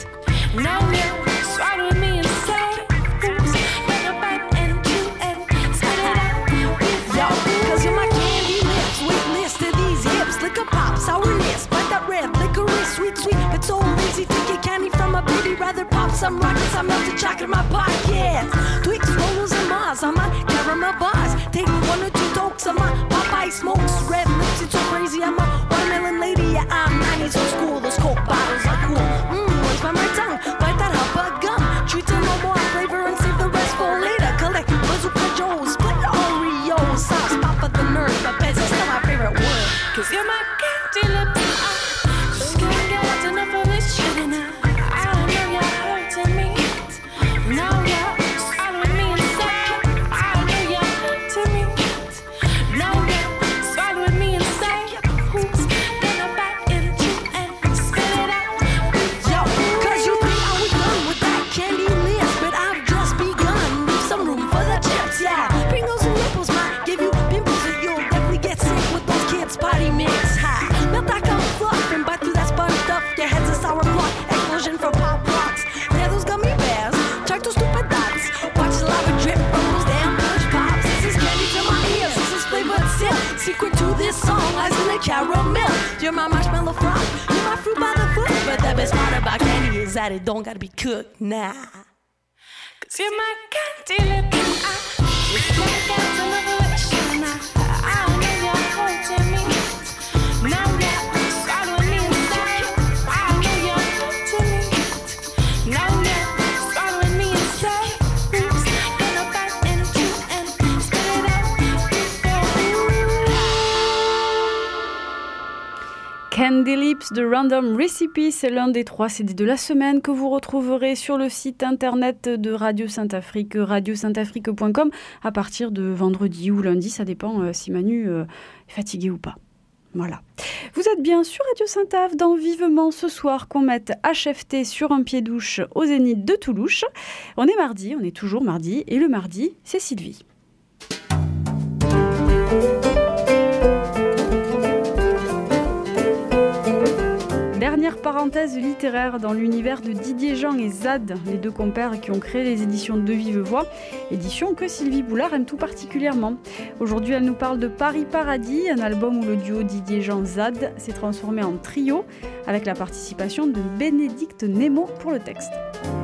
Speaker 18: Now you're swallowing me inside. Who's gonna bite and chew and spit it out? Yo, cause you're my candy lips. Wait, list of these hips. Liquor pop, sourness, but that red licorice, sweet, sweet. But so lazy to get candy from a baby. Rather pop some rockets. I melted chocolate in my pocket. Twix, rolls, and Mars on my caramel bars. Take one or two tokes of my Popeye smokes. Red lips, it's so crazy. I'm a watermelon lady. Yeah, I'm nineties old school. Those Coke bottles are cool. Mmm, where's my tongue? Bite that hopper gum. Treat to no more flavor and save the rest for later. Collect bazooka joes, split Oreos. Sauce, pop of the nerve, but Bez is still my favorite word. Cause you're my candy lip. I just can't get enough of this shit. And I, I know you're hurting me. Now you're swallowing me inside. I know you're hurting me. Now you're swallowing me inside. Who's gonna bite into and spit it out? Yo, cause you think I was done with that candy list, but I've just begun. Leave some room for the chips, yeah. Pringles and nipples might give you pimples, and you'll definitely get sick with those kids' potty mix. Ha! Melt that cum fluff and bite through that sponge stuff. Your head's a sour block, explosion for pop rocks. They're those gummy bears, check those stupid dots. Watch the lava drip from those damn punch pops. This is candy to my ears, this is flavored sip. Secret to this song lies in the caramel. You're my marshmallow frog, you're my fruit by the foot. But the best part about candy is that it don't gotta be cooked now. Cause you're my candy lip and I just can't get enough of that shit now. I know you're hurting me. Now you're swallowing me inside. I know you're hurting me. Now you're swallowing me inside. Who's gonna bite into and spit it out before
Speaker 1: Candy Lips de Random Recipe, c'est l'un des trois C D de la semaine que vous retrouverez sur le site internet de Radio Saint-Afrique, radio saint afrique point com, à partir de vendredi ou lundi, ça dépend euh, si Manu euh, est fatigué ou pas. Voilà. Vous êtes bien sur Radio Saint-Af dans Vivement ce soir qu'on mette H F T sur un pied-douche au Zénith de Toulouse. On est mardi, on est toujours mardi, et le mardi, c'est Sylvie. parenthèse littéraire dans l'univers de Didier Jean et Zad, les deux compères qui ont créé les éditions De Vive Voix, éditions que Sylvie Boulard aime tout particulièrement. Aujourd'hui, elle nous parle de Paris Paradis, un album où le duo Didier Jean-Zad s'est transformé en trio, avec la participation de Bénédicte Nemo pour le texte.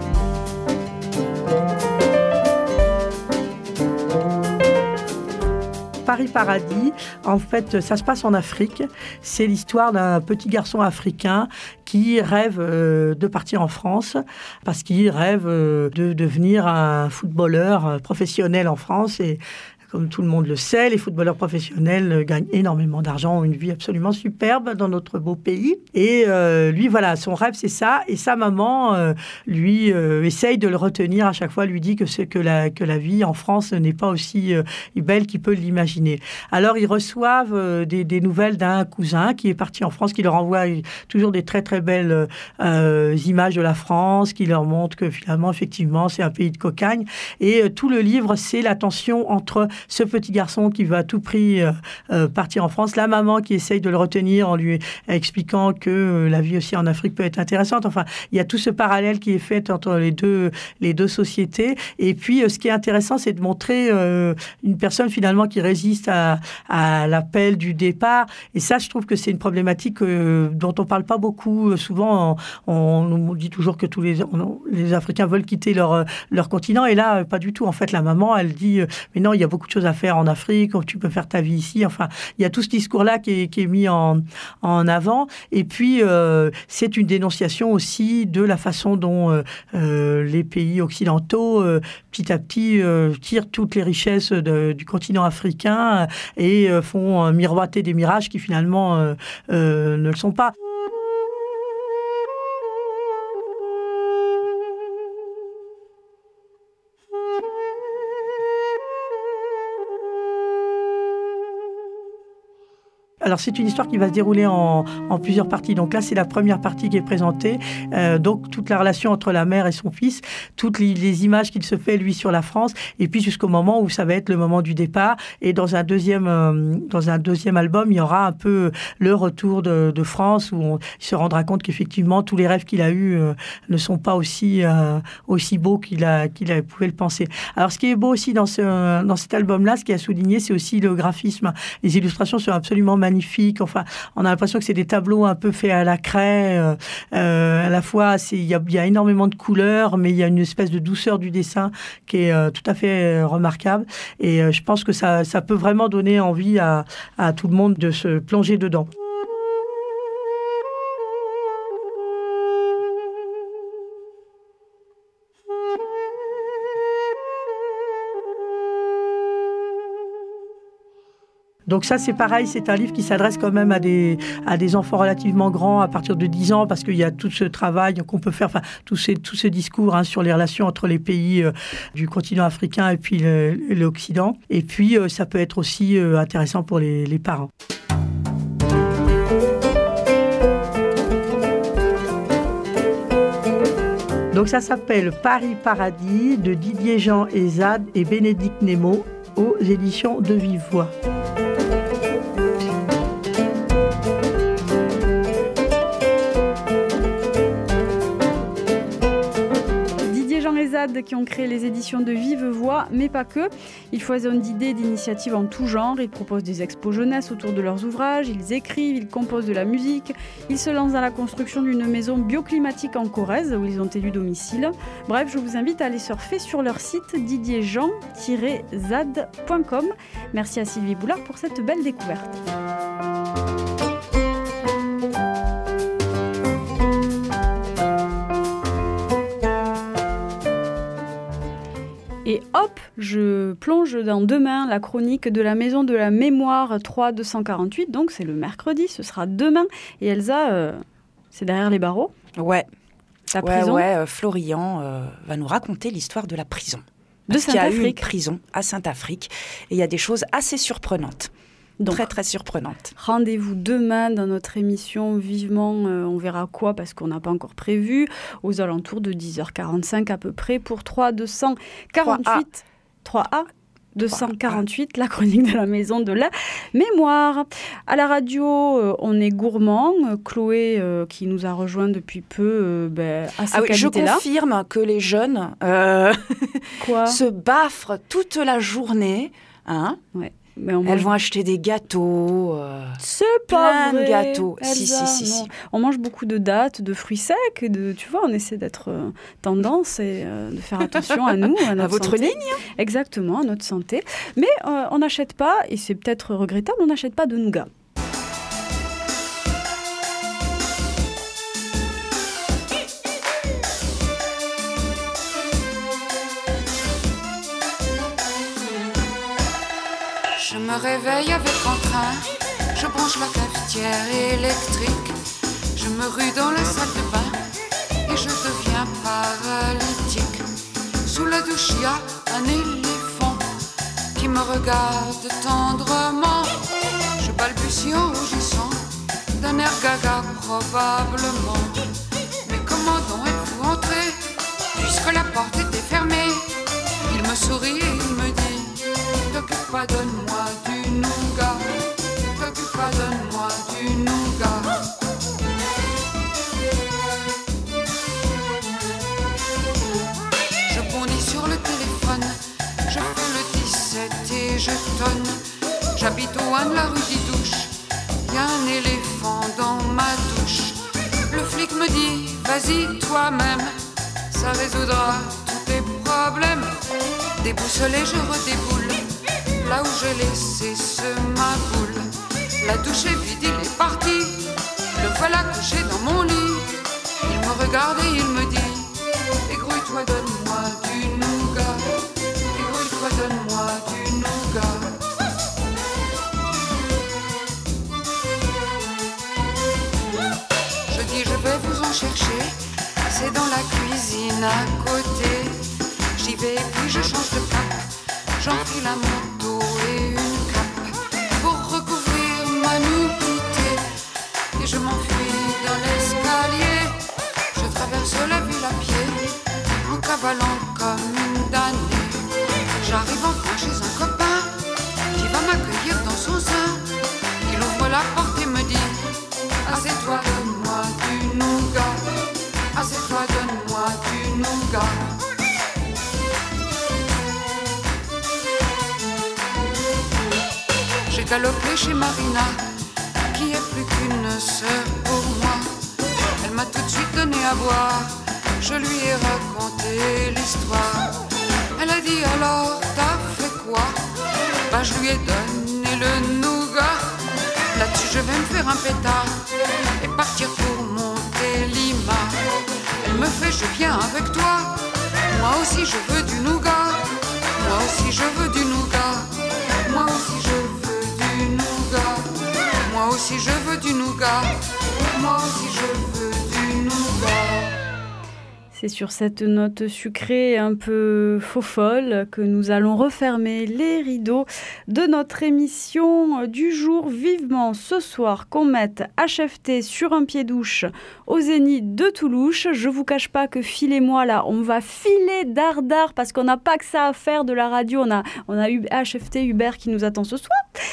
Speaker 19: Paris Paradis, en fait, ça se passe en Afrique. C'est l'histoire d'un petit garçon africain qui rêve euh, de partir en France parce qu'il rêve euh, de devenir un footballeur professionnel en France. Et comme tout le monde le sait, les footballeurs professionnels gagnent énormément d'argent, ont une vie absolument superbe dans notre beau pays. Et euh, lui, voilà, son rêve, c'est ça. Et sa maman, euh, lui, euh, essaye de le retenir à chaque fois, lui dit que, c'est, que, la, que la vie en France n'est pas aussi euh, belle qu'il peut l'imaginer. Alors, ils reçoivent euh, des, des nouvelles d'un cousin qui est parti en France, qui leur envoie toujours des très, très belles euh, images de la France, qui leur montre que finalement, effectivement, c'est un pays de cocagne. Et euh, tout le livre, c'est la tension entre ce petit garçon qui veut à tout prix euh, euh, partir en France, la maman qui essaye de le retenir en lui expliquant que euh, la vie aussi en Afrique peut être intéressante. Enfin, il y a tout ce parallèle qui est fait entre les deux, les deux sociétés. Et puis, euh, ce qui est intéressant, c'est de montrer euh, une personne finalement qui résiste à, à l'appel du départ. Et ça, je trouve que c'est une problématique euh, dont on parle pas beaucoup. Souvent, on, on nous dit toujours que tous les, on, les Africains veulent quitter leur, leur continent. Et là, pas du tout. En fait, la maman, elle dit, euh, mais non, il y a beaucoup de choses à faire en Afrique, tu peux faire ta vie ici. Enfin, il y a tout ce discours-là qui est, qui est mis en, en avant. Et puis, euh, c'est une dénonciation aussi de la façon dont euh, euh, les pays occidentaux, euh, petit à petit, euh, tirent toutes les richesses de, du continent africain et euh, font euh, miroiter des mirages qui finalement euh, euh, ne le sont pas. Alors, c'est une histoire qui va se dérouler en, en plusieurs parties. Donc là, c'est la première partie qui est présentée. Euh, donc, toute la relation entre la mère et son fils, toutes les, les images qu'il se fait, lui, sur la France, et puis jusqu'au moment où ça va être le moment du départ. Et dans un deuxième, euh, dans un deuxième album, il y aura un peu le retour de, de France, où on il se rendra compte qu'effectivement, tous les rêves qu'il a eus euh, ne sont pas aussi, euh, aussi beaux qu'il, a, qu'il a, pouvait le penser. Alors, ce qui est beau aussi dans, ce, dans cet album-là, ce qui a souligné, c'est aussi le graphisme. Les illustrations sont absolument magnifiques. Enfin, on a l'impression que c'est des tableaux un peu faits à la craie. Euh, euh, à la fois, il y a, y a énormément de couleurs, mais il y a une espèce de douceur du dessin qui est euh, tout à fait euh, remarquable. Et euh, je pense que ça, ça peut vraiment donner envie à, à tout le monde de se plonger dedans. Donc ça, c'est pareil, c'est un livre qui s'adresse quand même à des, à des enfants relativement grands, à partir de dix ans, parce qu'il y a tout ce travail qu'on peut faire, enfin, tout, ces, tout ce discours hein, sur les relations entre les pays euh, du continent africain et puis le, l'Occident. Et puis, euh, ça peut être aussi euh, intéressant pour les, les parents. Donc ça s'appelle Paris Paradis de Didier Jean et Zad et Bénédicte Nemo aux éditions De Vive Voix.
Speaker 1: Qui ont créé les éditions de Vive Voix, mais pas que. Ils foisonnent d'idées et d'initiatives en tout genre. Ils proposent des expos jeunesse autour de leurs ouvrages, ils écrivent, ils composent de la musique. Ils se lancent dans la construction d'une maison bioclimatique en Corrèze, où ils ont élu domicile. Bref, je vous invite à aller surfer sur leur site didier jean tiret zad point com. Merci à Sylvie Boulard pour cette belle découverte. Et hop, je plonge dans demain la chronique de la Maison de la Mémoire trois deux cent quarante-huit. Donc c'est le mercredi, ce sera demain. Et Elsa, euh, c'est derrière les barreaux.
Speaker 2: Ouais.
Speaker 1: La
Speaker 2: ouais,
Speaker 1: prison.
Speaker 2: Ouais, euh, Florian euh, va nous raconter l'histoire de la prison.
Speaker 1: De Saint-Afrique.
Speaker 2: Parce qu'il y a eu une prison à Saint-Afrique. Et il y a des choses assez surprenantes. Donc, très, très surprenante.
Speaker 1: Rendez-vous demain dans notre émission Vivement, euh, on verra quoi, parce qu'on n'a pas encore prévu, aux alentours de dix heures quarante-cinq à peu près, pour trois deux cent quarante-huit. trois A. deux cent quarante-huit, la chronique de la maison de la mémoire. À la radio, euh, on est gourmand. Chloé, euh, qui nous a rejoint depuis peu, euh, ben, à ces
Speaker 2: ah oui, je
Speaker 1: qualités-là.
Speaker 2: confirme que les jeunes euh,
Speaker 1: Quoi
Speaker 2: se baffrent toute la journée. Hein
Speaker 1: ouais. Mais on
Speaker 2: Elles
Speaker 1: mange...
Speaker 2: vont acheter des gâteaux. Euh,
Speaker 1: C'est pas
Speaker 2: plein de
Speaker 1: vrai,
Speaker 2: gâteaux.
Speaker 1: Elsa,
Speaker 2: si, si, si, si.
Speaker 1: On mange beaucoup de dattes, de fruits secs. Et de, tu vois, on essaie d'être euh, tendance et euh, de faire attention à nous, à, notre
Speaker 2: à votre
Speaker 1: santé.
Speaker 2: ligne.
Speaker 1: Exactement, à notre santé. Mais euh, on n'achète pas, et c'est peut-être regrettable, on n'achète pas de nougat.
Speaker 20: Je me réveille avec entrain, je branche la cafetière électrique, je me rue dans la salle de bain et je deviens paralytique. Sous la douche, il y a un éléphant qui me regarde tendrement. Je balbutie en rougissant, d'un air gaga probablement. Mais comment donc êtes-vous entré, puisque la porte était fermée? Il me sourit et il me dit: t'occupe pas, donne-moi du nougat. T'occupe pas, donne-moi du nougat. Je bondis sur le téléphone, je fais le dix-sept et je tonne. J'habite au un de la rue Didouche, y a un éléphant dans ma douche. Le flic me dit: vas-y toi-même, ça résoudra tous tes problèmes. Déboussolé, je redéboule là où j'ai laissé ce ma boule. La douche est vide, il est parti. Le voilà couché dans mon lit. Il me regarde et il me dit: égrouille-toi, donne-moi du nougat. Égrouille-toi, donne-moi du nougat. Je dis: je vais vous en chercher. C'est dans la cuisine à côté. J'y vais et puis je change de cap. J'enfile un manteau et une cape pour recouvrir ma nudité. Et je m'enfuis dans l'escalier. Je traverse la ville à pied, en cavalant comme une damnée. J'arrive enfin chez un copain qui va m'accueillir dans son sein. Il ouvre la porte et me dit: assieds-toi, donne-moi du nougat. Assieds-toi, donne-moi du nougat. J'ai galopé chez Marina, qui est plus qu'une sœur pour moi. Elle m'a tout de suite donné à boire, je lui ai raconté l'histoire. Elle a dit: alors t'as fait quoi? Bah je lui ai donné le nougat. Là-dessus je vais me faire un pétard et partir pour Montélimar. Elle me fait: je viens avec toi, moi aussi je veux du nougat. Moi aussi je veux du nougat. Moi aussi je veux du nougat. Moi aussi je veux du nougat. Moi aussi je veux du nougat.
Speaker 1: C'est sur cette note sucrée un peu faux-folle que nous allons refermer les rideaux de notre émission du jour. Vivement ce soir qu'on mette H F T sur un pied-douche au Zénith de Toulouse. Je vous cache pas que Phil et moi là, on va filer dardard parce qu'on n'a pas que ça à faire de la radio. On a, on a eu H F T Hubert qui nous attend ce soir.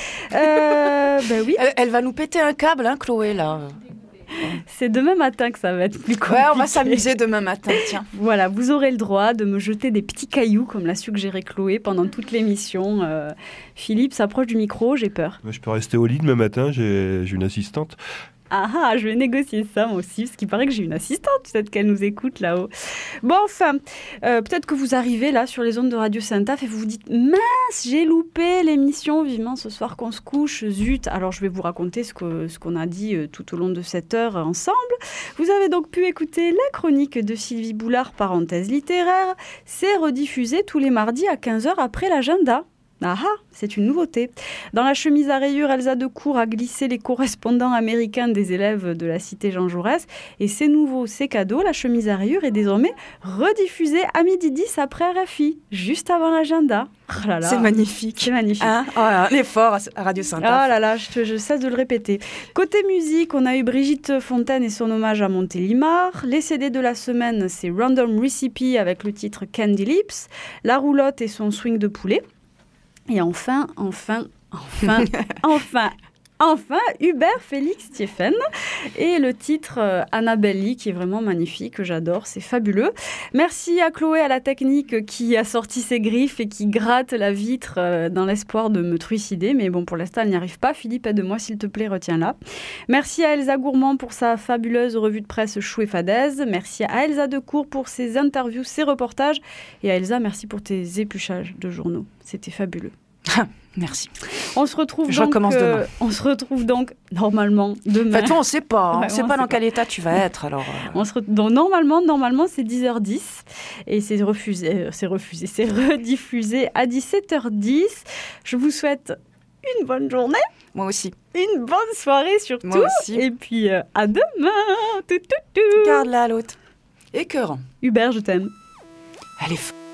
Speaker 1: Euh, ben oui.
Speaker 2: Elle, elle va nous péter un câble, hein, Chloé, là.
Speaker 1: C'est demain matin que ça va être plus compliqué.
Speaker 2: Ouais, on va s'amuser demain matin, tiens.
Speaker 1: Voilà, vous aurez le droit de me jeter des petits cailloux, comme l'a suggéré Chloé pendant toute l'émission. Euh, Philippe s'approche du micro, j'ai peur.
Speaker 21: Je peux rester au lit demain matin, j'ai, j'ai une assistante.
Speaker 1: Ah ah, je vais négocier ça moi aussi, parce qu'il paraît que j'ai une assistante, peut-être qu'elle nous écoute là-haut. Bon, enfin, euh, peut-être que vous arrivez là sur les ondes de Radio Saint-Af et vous vous dites: mince, j'ai loupé l'émission, vivement ce soir qu'on se couche, zut. Alors je vais vous raconter ce, que, ce qu'on a dit euh, tout au long de cette heure euh, ensemble. Vous avez donc pu écouter la chronique de Sylvie Boulard, parenthèse littéraire. C'est rediffusé tous les mardis à quinze heures après l'agenda. Ah ah, c'est une nouveauté. Dans la chemise à rayures, Elsa Decour a glissé les correspondants américains des élèves de la cité Jean Jaurès. Et c'est nouveau, c'est cadeau. La chemise à rayures est désormais rediffusée à midi dix après R F I, juste avant l'agenda. Oh là là,
Speaker 2: c'est magnifique.
Speaker 1: C'est magnifique.
Speaker 2: Hein, oh là, l'effort à Radio Saint-Af.
Speaker 1: Oh là là, je, te, je cesse de le répéter. Côté musique, on a eu Brigitte Fontaine et son hommage à Montélimar. Les C D de la semaine, c'est Random Recipe avec le titre Candy Lips. La roulotte et son swing de poulet. Et enfin, enfin, enfin, enfin, enfin, Hubert Félix Thieffen. Et le titre euh, Annabelle, qui est vraiment magnifique, que j'adore, c'est fabuleux. Merci à Chloé à la technique qui a sorti ses griffes et qui gratte la vitre euh, dans l'espoir de me trucider. Mais bon, pour l'instant, elle n'y arrive pas. Philippe, aide-moi s'il te plaît, retiens-la. Merci à Elsa Gourmand pour sa fabuleuse revue de presse Chou et Fadaise. Merci à Elsa Decour pour ses interviews, ses reportages. Et à Elsa, merci pour tes épluchages de journaux. C'était fabuleux.
Speaker 2: Merci.
Speaker 1: On se retrouve
Speaker 2: Je
Speaker 1: donc.
Speaker 2: recommence demain.
Speaker 1: Euh, on se retrouve donc normalement demain.
Speaker 2: Enfin, toi, on ne sait pas. On
Speaker 1: Ouais,
Speaker 2: ne sait
Speaker 1: on
Speaker 2: pas
Speaker 1: sait
Speaker 2: dans
Speaker 1: pas.
Speaker 2: quel état tu vas être. Alors. euh.
Speaker 1: On se re- donc normalement, normalement, c'est dix heures dix et c'est refusé, euh, c'est refusé, c'est rediffusé à dix-sept heures dix. Je vous souhaite une bonne journée.
Speaker 2: Moi aussi.
Speaker 1: Une bonne soirée surtout.
Speaker 2: Moi aussi.
Speaker 1: Et puis euh, à demain. Tout, tout, tout.
Speaker 2: Garde-la à l'autre. Écœurant.
Speaker 1: Hubert, je t'aime.
Speaker 2: Elle est f...